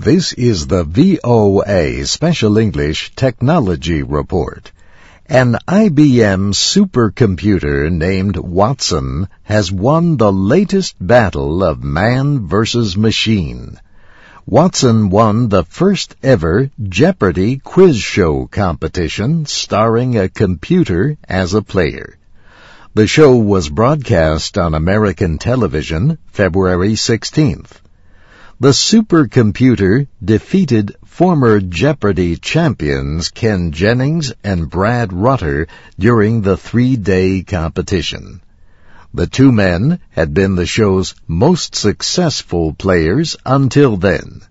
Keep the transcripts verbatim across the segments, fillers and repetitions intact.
This is the V O A Special English Technology Report. An I B M supercomputer named Watson has won the latest battle of man versus machine. Watson won the first ever Jeopardy quiz show competition starring a computer as a player. The show was broadcast on American television February sixteenth. The supercomputer defeated former Jeopardy champions Ken Jennings and Brad Rutter during the three-day competition. The two men had been the show's most successful players until then.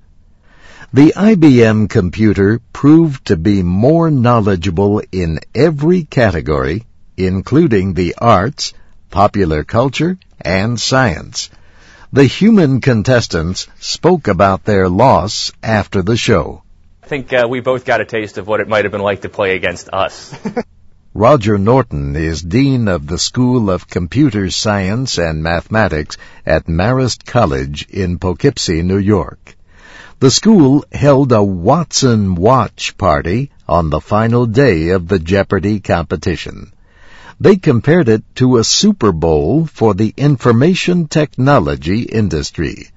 The I B M computer proved to be more knowledgeable in every category, including the arts, popular culture, and science. The human contestants spoke about their loss after the show. I think uh, we both got a taste of what it might have been like to play against us. Roger Norton is Dean of the School of Computer Science and Mathematics at Marist College in Poughkeepsie, New York. The school held a Watson Watch party on the final day of the Jeopardy competition. They compared it to a Super Bowl for the information technology industry.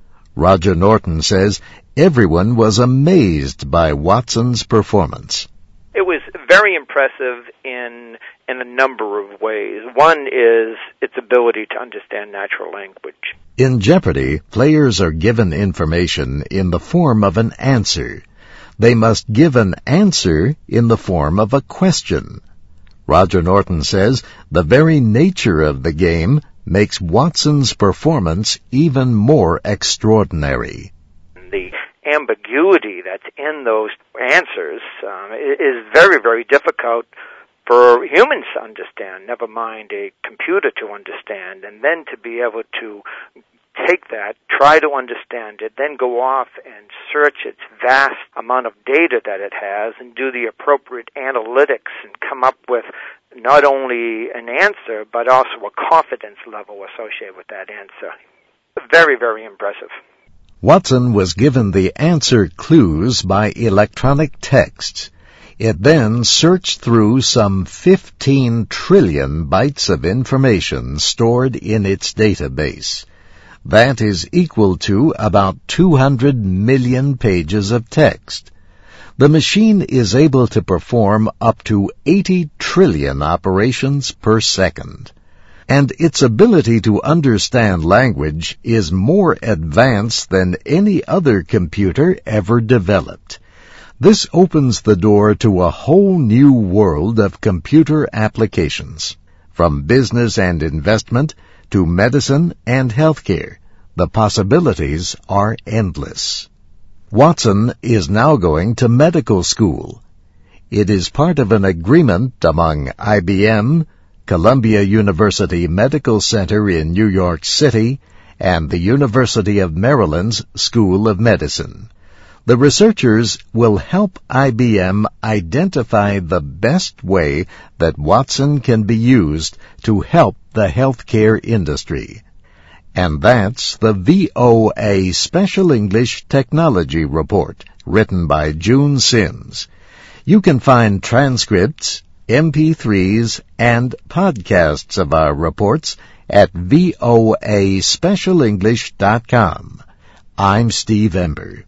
Roger Norton says everyone was amazed by Watson's performance. It was very impressive in in a number of ways. One is its ability to understand natural language. In Jeopardy, players are given information in the form of an answer. They must give an answer in the form of a question. Roger Norton says the very nature of the game makes Watson's performance even more extraordinary. The ambiguity that's in those answers um, is very, very difficult for humans to understand, never mind a computer to understand, and then to be able to take that, try to understand it, then go off and search its vast amount of data that it has and do the appropriate analytics and come up with not only an answer, but also a confidence level associated with that answer. Very, very impressive. Watson was given the answer clues by electronic text. It then searched through some fifteen trillion bytes of information stored in its database. That is equal to about two hundred million pages of text. The machine is able to perform up to eighty trillion operations per second. And its ability to understand language is more advanced than any other computer ever developed. This opens the door to a whole new world of computer applications. From business and investment to medicine and healthcare, the possibilities are endless. Watson is now going to medical school. It is part of an agreement among I B M, Columbia University Medical Center in New York City, and the University of Maryland's School of Medicine. The researchers will help I B M identify the best way that Watson can be used to help the healthcare industry. And that's the V O A Special English Technology Report, written by June Sims. You can find transcripts, M P threes, and podcasts of our reports at voa special english dot com. I'm Steve Ember.